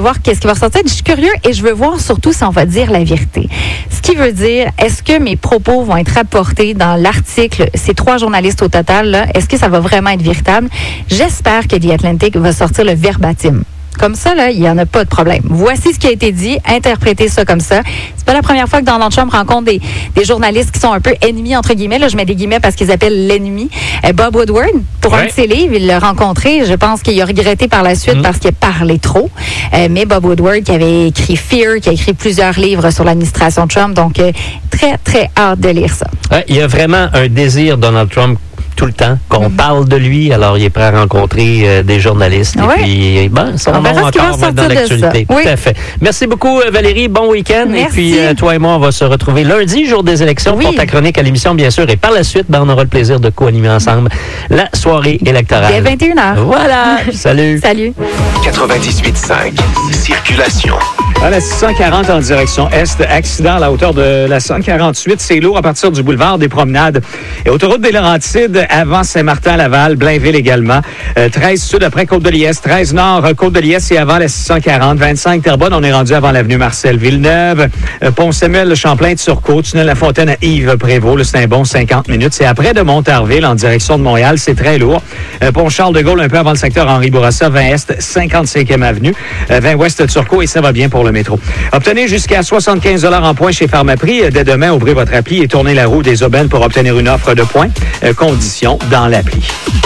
voir qu'est-ce qui va ressortir. Je suis curieux et je veux voir surtout si on va dire la vérité. Ce qui veut dire, est-ce que mes propos vont être rapportés dans l'article, ces 3 journalistes au total, là, est-ce que ça va vraiment être véritable? J'espère que The Atlantic va sortir le verbatim. Comme ça, là, il n'y en a pas de problème. Voici ce qui a été dit, interprétez ça comme ça. C'est pas la première fois que Donald Trump rencontre des journalistes qui sont un peu ennemis, entre guillemets. Là, je mets des guillemets parce qu'ils appellent l'ennemi. Bob Woodward, pour un de ses livres, il l'a rencontré. Je pense qu'il a regretté par la suite parce qu'il a parlé trop. Mais Bob Woodward, qui avait écrit Fear, qui a écrit plusieurs livres sur l'administration Trump. Donc, très, très hâte de lire ça. Ouais, il y a vraiment un désir, Donald Trump, tout le temps, qu'on parle de lui. Alors, il est prêt à rencontrer des journalistes. Et puis, son nom encore va être dans l'actualité. Oui. Tout à fait. Merci beaucoup, Valérie. Bon week-end. Merci. Et puis, toi et moi, on va se retrouver lundi, jour des élections, pour ta chronique à l'émission, bien sûr. Et par la suite, on aura le plaisir de co-animer ensemble la soirée électorale. Dès 21h. Voilà. Salut. Salut. 98.5. Circulation. À la 640 en direction est, accident à la hauteur de la 148. C'est lourd à partir du boulevard des Promenades. Et autoroute des Laurentides avant Saint-Martin-Laval, Blainville également. 13 sud après Côte-de-Liesse, 13 nord Côte-de-Liesse et avant la 640. 25 Terrebonne, on est rendu avant l'avenue Marcel-Villeneuve. Pont-Samuel, Champlain-de-Turcot, tunnel La Fontaine à Yves-Prévost. C'est un bon 50 minutes. C'est après de Montarville en direction de Montréal. C'est très lourd. Pont Charles-de-Gaulle, un peu avant le secteur Henri Bourassa, 20 Est, 55e avenue. 20 Ouest Turcot et ça va bien pour le métro. Obtenez jusqu'à 75 $ en points chez Pharmaprix. Dès demain, ouvrez votre appli et tournez la roue des aubaines pour obtenir une offre de points. Conditions dans l'appli.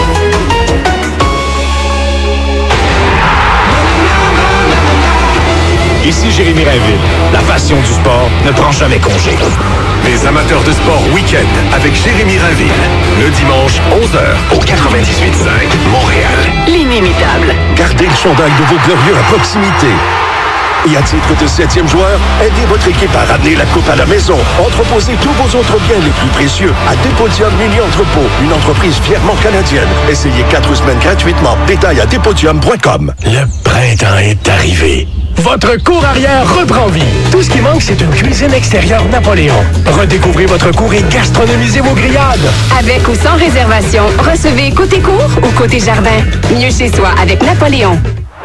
Ici Jérémy Rainville. La passion du sport ne prend jamais congé. Les amateurs de sport week-end avec Jérémy Rainville. Le dimanche, 11h, au 98.5 Montréal. L'inimitable. Gardez le chandail de vos glorieux à proximité. Et à titre de 7e joueur, aidez votre équipe à ramener la coupe à la maison. Entreposez tous vos autres biens les plus précieux à Dépodium Mini Entrepôt, une entreprise fièrement canadienne. Essayez 4 semaines gratuitement. Détails à dépodium.com. Le printemps est arrivé. Votre cour arrière reprend vie. Tout ce qui manque, c'est une cuisine extérieure Napoléon. Redécouvrez votre cour et gastronomisez vos grillades. Avec ou sans réservation, recevez côté cour ou côté jardin. Mieux chez soi avec Napoléon.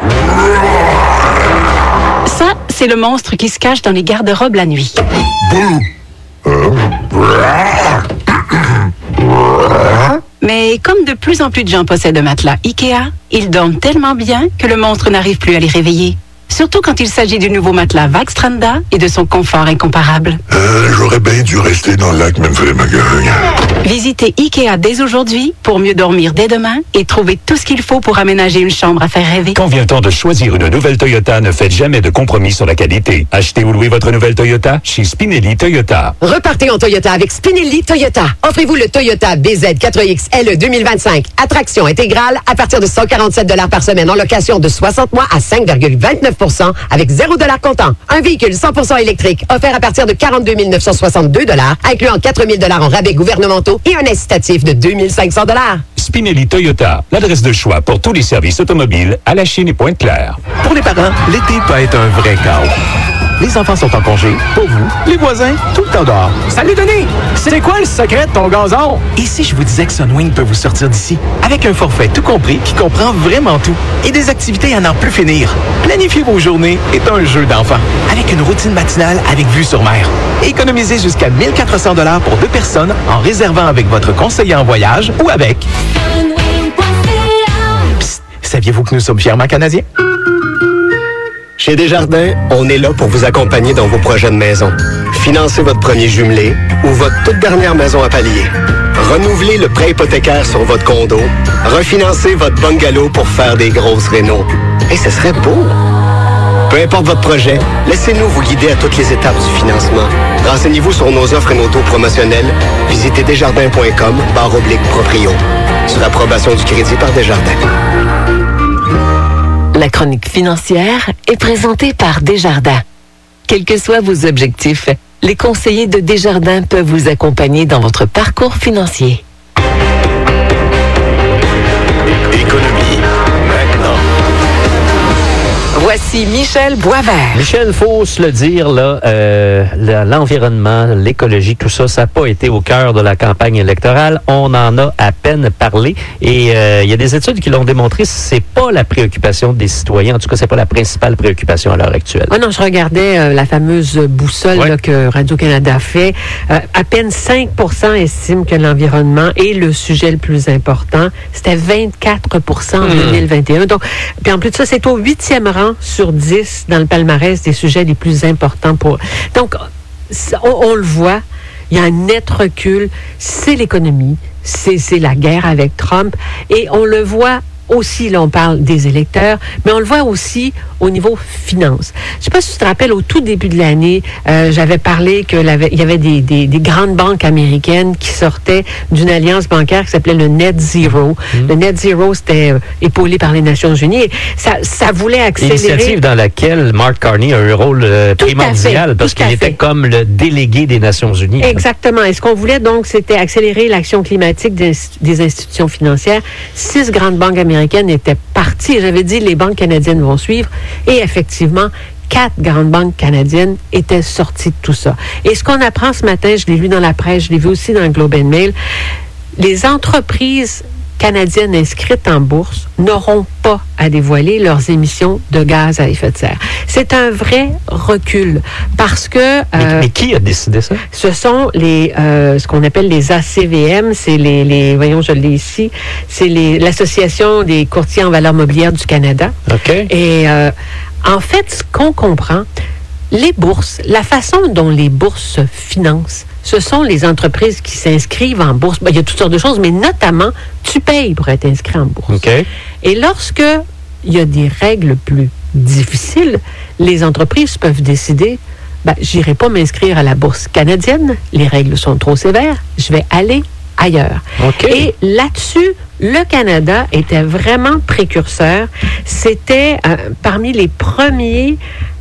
Ça, c'est le monstre qui se cache dans les garde-robes la nuit. Mais comme de plus en plus de gens possèdent un matelas Ikea, ils dorment tellement bien que le monstre n'arrive plus à les réveiller. Surtout quand il s'agit du nouveau matelas Vaxstranda et de son confort incomparable. J'aurais bien dû rester dans le lac Memphis-Magagne. Visitez Ikea dès aujourd'hui pour mieux dormir dès demain et trouver tout ce qu'il faut pour aménager une chambre à faire rêver. Quand vient le temps de choisir une nouvelle Toyota, ne faites jamais de compromis sur la qualité. Achetez ou louez votre nouvelle Toyota chez Spinelli Toyota. Repartez en Toyota avec Spinelli Toyota. Offrez-vous le Toyota BZ4X LE 2025. Attraction intégrale à partir de 147 $ par semaine en location de 60 mois à 5,29% avec 0 $ comptant. Un véhicule 100% électrique offert à partir de 42 962 $, incluant 4 000 $ en rabais gouvernementaux et un incitatif de 2 500 $. Spinelli Toyota, l'adresse de choix pour tous les services automobiles à la Chine et Pointe-Claire. Pour les parents, l'été peut être un vrai chaos. Les enfants sont en congé, pour vous, les voisins, tout le temps dehors. Salut Denis! C'est quoi le secret de ton gazon? Et si je vous disais que Sunwing peut vous sortir d'ici? Avec un forfait tout compris qui comprend vraiment tout. Et des activités à n'en plus finir. Planifier vos journées est un jeu d'enfant. Avec une routine matinale avec vue sur mer. Économisez jusqu'à 1 400 $ pour 2 personnes en réservant avec votre conseiller en voyage ou avec... Psst, saviez-vous que nous sommes fièrement canadiens? Chez Desjardins, on est là pour vous accompagner dans vos projets de maison. Financez votre premier jumelé ou votre toute dernière maison à palier. Renouvelez le prêt hypothécaire sur votre condo. Refinancez votre bungalow pour faire des grosses rénaux. Et ce serait beau! Peu importe votre projet, laissez-nous vous guider à toutes les étapes du financement. Renseignez-vous sur nos offres et nos taux promotionnels. Visitez desjardins.com/proprio. Sur approbation du crédit par Desjardins. La chronique financière est présentée par Desjardins. Quels que soient vos objectifs, les conseillers de Desjardins peuvent vous accompagner dans votre parcours financier. Économie, maintenant. Voici Michel Boisvert. Michel, faut se le dire, là, l'environnement, l'écologie, tout ça, ça n'a pas été au cœur de la campagne électorale. On en a à peine parlé. Et il y a des études qui l'ont démontré, c'est pas la préoccupation des citoyens. En tout cas, c'est pas la principale préoccupation à l'heure actuelle. Ah non, je regardais la fameuse boussole là, que Radio-Canada fait. À peine 5% estiment que l'environnement est le sujet le plus important. C'était 24% en 2021. Donc, puis en plus de ça, c'est au 8e rang sur 10 dans le palmarès des sujets les plus importants pour... Donc, on le voit, il y a un net recul. C'est l'économie, c'est la guerre avec Trump. Et on le voit aussi, là, on parle des électeurs, mais on le voit aussi au niveau finance. Je ne sais pas si tu te rappelles, au tout début de l'année, j'avais parlé qu'il y avait des grandes banques américaines qui sortaient d'une alliance bancaire qui s'appelait le Net Zero. Le Net Zero, c'était épaulé par les Nations Unies. Et ça voulait accélérer... Initiative dans laquelle Mark Carney a eu un rôle primordial parce qu'il était comme le délégué des Nations Unies. Exactement. Et ce qu'on voulait, donc, c'était accélérer l'action climatique des institutions financières. 6 grandes banques américaines étaient parties. J'avais dit, les banques canadiennes vont suivre. Et effectivement, 4 grandes banques canadiennes étaient sorties de tout ça. Et ce qu'on apprend ce matin, je l'ai lu dans la presse, je l'ai vu aussi dans le Globe and Mail, les entreprises canadiennes inscrites en bourse n'auront pas à dévoiler leurs émissions de gaz à effet de serre. C'est un vrai recul parce que... mais qui a décidé ça? Ce sont ce qu'on appelle les ACVM, c'est voyons, je l'ai ici, c'est l'Association des courtiers en valeurs mobilières du Canada. OK. Et en fait, ce qu'on comprend, les bourses, la façon dont les bourses se financent, ce sont les entreprises qui s'inscrivent en bourse. Il y a toutes sortes de choses, mais notamment, tu payes pour être inscrit en bourse. Okay. Et lorsque il y a des règles plus difficiles, les entreprises peuvent décider, j'irai pas m'inscrire à la bourse canadienne, les règles sont trop sévères, je vais aller ailleurs. Okay. Et là-dessus, le Canada était vraiment précurseur. C'était parmi les premières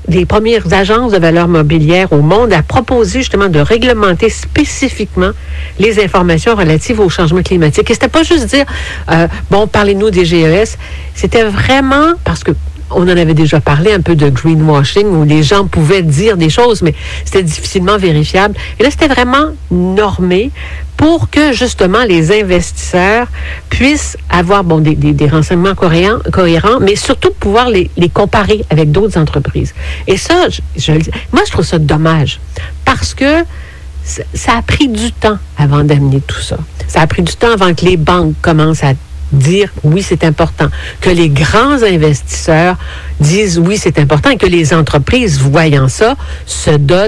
agences de valeurs mobilières au monde à proposer justement de réglementer spécifiquement les informations relatives au changement climatique. Et c'était pas juste dire, parlez-nous des GES. C'était vraiment, parce que on en avait déjà parlé un peu de greenwashing, où les gens pouvaient dire des choses, mais c'était difficilement vérifiable. Et là, c'était vraiment normé pour que, justement, les investisseurs puissent avoir des renseignements cohérents, mais surtout pouvoir les comparer avec d'autres entreprises. Et ça, moi, je trouve ça dommage, parce que ça a pris du temps avant d'amener tout ça. Ça a pris du temps avant que les banques commencent à dire oui, c'est important, que les grands investisseurs disent oui, c'est important, et que les entreprises, voyant ça, se dotent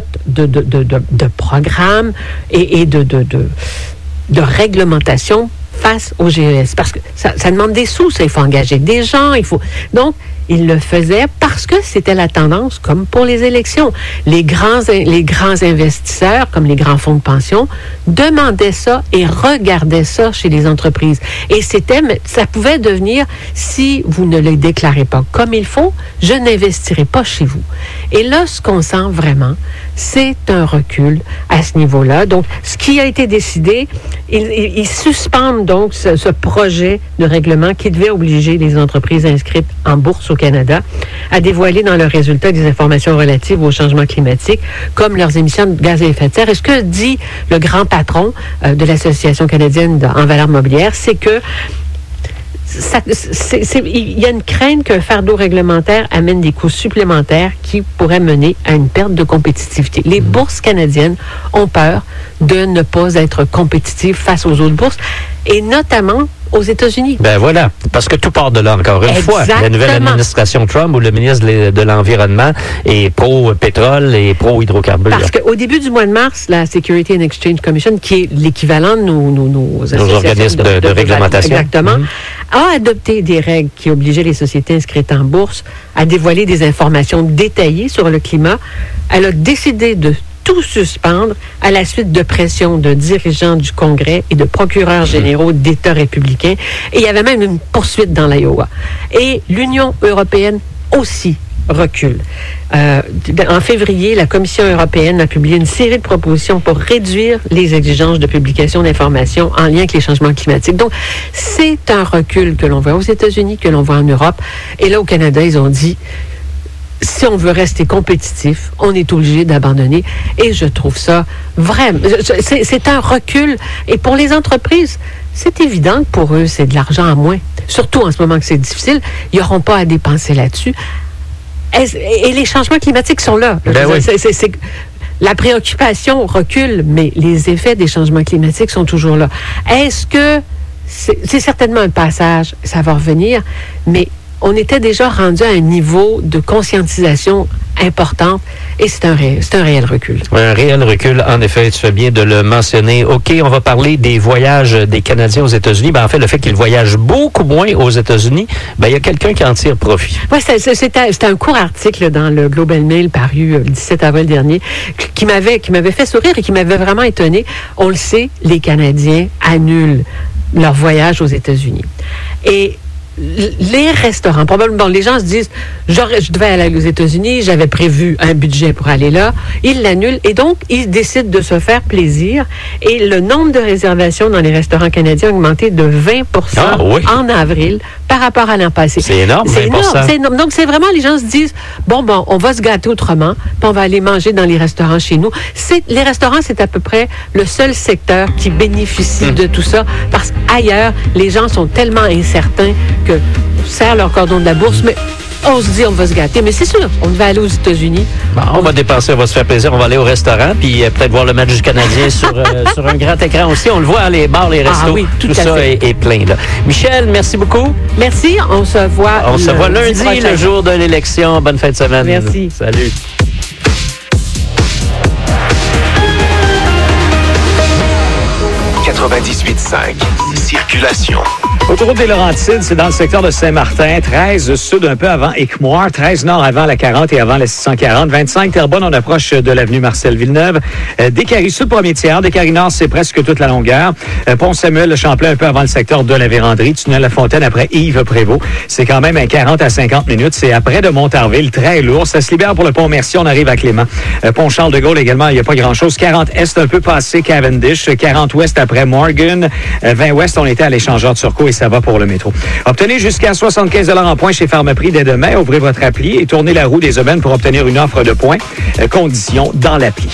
de programmes et de réglementation face au GES. Parce que ça demande des sous, ça, il faut engager des gens, Donc, ils le faisaient parce que c'était la tendance, comme pour les élections. Les grands investisseurs, comme les grands fonds de pension, demandaient ça et regardaient ça chez les entreprises. Et ça pouvait devenir, si vous ne le déclarez pas comme il faut, je n'investirai pas chez vous. Et là, ce qu'on sent vraiment, c'est un recul à ce niveau-là. Donc, ce qui a été décidé, ils suspendent donc ce projet de règlement qui devait obliger les entreprises inscrites en bourse au Canada à dévoiler dans leurs résultats des informations relatives au changement climatique, comme leurs émissions de gaz à effet de serre. Et ce que dit le grand patron de l'Association canadienne en valeurs mobilières, c'est que il y a une crainte qu'un fardeau réglementaire amène des coûts supplémentaires qui pourraient mener à une perte de compétitivité. Les bourses canadiennes ont peur de ne pas être compétitives face aux autres bourses, et notamment aux États-Unis. Ben voilà, parce que tout part de là, encore une fois. La nouvelle administration Trump, où le ministre de l'Environnement est pro-pétrole et pro-hydrocarbures. Parce qu'au début du mois de mars, la Security and Exchange Commission, qui est l'équivalent de nos organismes de réglementation, exactement, a adopté des règles qui obligeaient les sociétés inscrites en bourse à dévoiler des informations détaillées sur le climat. Elle a décidé de tout suspendre à la suite de pressions de dirigeants du Congrès et de procureurs généraux d'États républicains. Et il y avait même une poursuite dans l'Iowa. Et l'Union européenne aussi recule. En février, la Commission européenne a publié une série de propositions pour réduire les exigences de publication d'informations en lien avec les changements climatiques. Donc, c'est un recul que l'on voit aux États-Unis, que l'on voit en Europe. Et là, au Canada, ils ont dit, si on veut rester compétitif, on est obligé d'abandonner. Et je trouve ça vraiment... C'est un recul. Et pour les entreprises, c'est évident que pour eux, c'est de l'argent en moins. Surtout en ce moment que c'est difficile. Ils n'auront pas à dépenser là-dessus. Et les changements climatiques sont là. La préoccupation recule, mais les effets des changements climatiques sont toujours là. Est-ce que... C'est certainement un passage, ça va revenir, mais on était déjà rendu à un niveau de conscientisation importante et c'est un réel recul. Un réel recul, en effet, tu fais bien de le mentionner. OK, on va parler des voyages des Canadiens aux États-Unis. En fait, le fait qu'ils voyagent beaucoup moins aux États-Unis, il y a quelqu'un qui en tire profit. Oui, c'était un court article dans le Globe and Mail paru le 17 avril dernier qui m'avait fait sourire et qui m'avait vraiment étonné. On le sait, les Canadiens annulent leur voyage aux États-Unis. Et les restaurants, probablement, les gens se disent, je devais aller aux États-Unis, j'avais prévu un budget pour aller là, ils l'annulent et donc ils décident de se faire plaisir et le nombre de réservations dans les restaurants canadiens a augmenté de 20% en avril par rapport à l'an passé. C'est énorme, 20%. C'est énorme. Donc c'est vraiment, les gens se disent, bon, on va se gâter autrement, puis on va aller manger dans les restaurants chez nous. Les restaurants, c'est à peu près le seul secteur qui bénéficie de tout ça, parce qu'ailleurs, les gens sont tellement incertains que serrent leur cordon de la bourse, mais on se dit on va se gâter. Mais c'est sûr, on devait aller aux États-Unis. On va dépenser, on va se faire plaisir, on va aller au restaurant, puis peut-être voir le match du Canadien sur un grand écran aussi. On le voit, les bars, les restos, tout ça est plein. Là. Michel, merci beaucoup. Merci, on se voit lundi, le jour de l'élection. Bonne fin de semaine. Merci. Salut. Circulation. Autoroute des Laurentides, c'est dans le secteur de Saint-Martin, 13 sud un peu avant Équimoire, 13 nord avant la 40 et avant la 640, 25 Terrebonne, on approche de l'avenue Marcel-Villeneuve, Décarie sud, premier tiers, Décarie nord, c'est presque toute la longueur, Pont-Samuel, le Champlain un peu avant le secteur de la Vérandrie, tunnel La Fontaine après Yves-Prévost, c'est quand même à 40 à 50 minutes, c'est après de Montarville, très lourd, ça se libère pour le pont Mercier, on arrive à Clément, pont Charles-de-Gaulle également, il n'y a pas grand-chose, 40 est un peu passé Cavendish, 40 ouest après Morgan, 20 ouest, on était à l'échangeur de Turcot et ça va pour le métro. Obtenez jusqu'à 75 $ en points chez Pharmaprix dès demain. Ouvrez votre appli et tournez la roue des aubaines pour obtenir une offre de points. Conditions dans l'appli.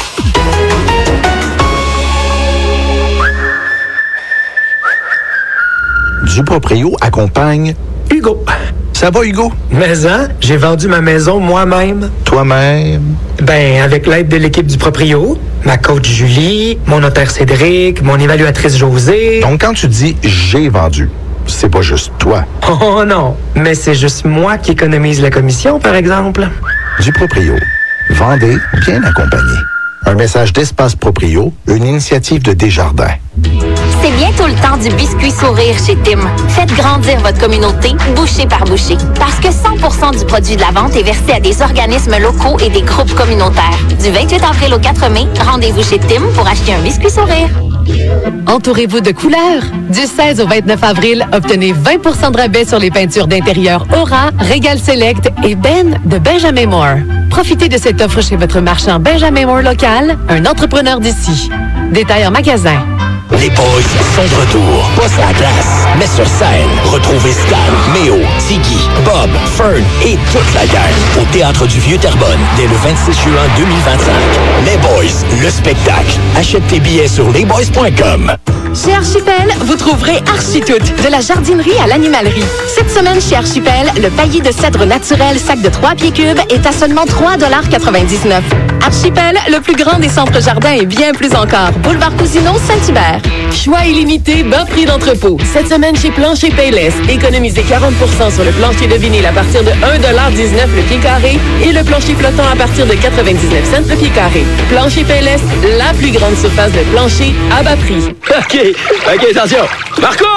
Du Proprio accompagne Hugo. Ça va, Hugo? Mais j'ai vendu ma maison moi-même. Toi-même? Ben, avec l'aide de l'équipe du Proprio, ma coach Julie, mon notaire Cédric, mon évaluatrice Josée. Donc, quand tu dis « j'ai vendu », c'est pas juste toi. Oh non, mais c'est juste moi qui économise la commission, par exemple. Du Proprio. Vendez bien accompagné. Un message d'Espace Proprio, une initiative de Desjardins. C'est bientôt le temps du biscuit sourire chez Tim. Faites grandir votre communauté, bouchée par bouchée. Parce que 100% du produit de la vente est versé à des organismes locaux et des groupes communautaires. Du 28 avril au 4 mai, rendez-vous chez Tim pour acheter un biscuit sourire. Entourez-vous de couleurs. Du 16 au 29 avril, obtenez 20% de rabais sur les peintures d'intérieur Aura, Regal Select et Ben de Benjamin Moore. Profitez de cette offre chez votre marchand Benjamin Moore local, un entrepreneur d'ici. Détail en magasin. Les boys sont de retour. Pas sur la glace, mais sur scène. Retrouvez Stan, Méo, Tiggy, Bob, Fern et toute la gang au Théâtre du Vieux-Terrebonne dès le 26 juin 2025. Les Boys, le spectacle. Achète tes billets sur lesboys.com. Chez Archipel, vous trouverez Architoute, de la jardinerie à l'animalerie. Cette semaine, chez Archipel, le paillis de cèdre naturel sac de 3 pieds cubes est à seulement 3,99 $. Archipel, le plus grand des centres jardins et bien plus encore. Boulevard Cousineau, Saint-Hubert. Choix illimité, bas prix d'entrepôt. Cette semaine chez Plancher Payless, économisez 40% sur le plancher de vinyle à partir de 1,19 $ le pied carré et le plancher flottant à partir de 99 cents le pied carré. Plancher Payless, la plus grande surface de plancher à bas prix. OK, attention. Marco!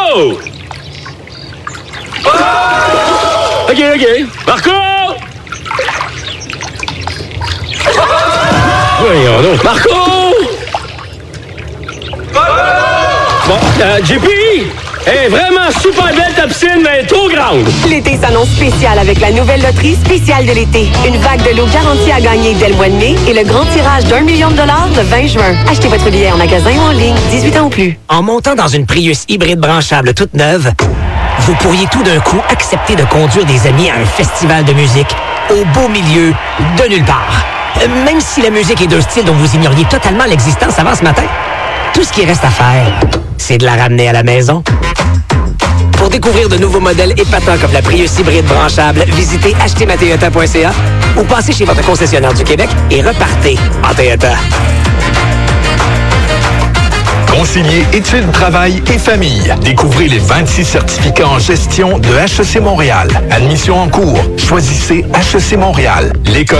OK. Marco! Voyons donc. Marco! Bon, JP! Hey, vraiment super belle ta piscine, mais trop grande! L'été s'annonce spécial avec la nouvelle loterie spéciale de l'été. Une vague de lots garantie à gagner dès le mois de mai et le grand tirage d'1 million de dollars le 20 juin. Achetez votre billet en magasin ou en ligne, 18 ans ou plus. En montant dans une Prius hybride branchable toute neuve, vous pourriez tout d'un coup accepter de conduire des amis à un festival de musique au beau milieu de nulle part. Même si la musique est d'un style dont vous ignoriez totalement l'existence avant ce matin, tout ce qui reste à faire, c'est de la ramener à la maison. Pour découvrir de nouveaux modèles épatants comme la Prius hybride branchable, visitez achetezmatoyota.ca ou passez chez votre concessionnaire du Québec et repartez en Toyota. Concilier études, travail et famille. Découvrez les 26 certificats en gestion de HEC Montréal. Admission en cours. Choisissez HEC Montréal. L'école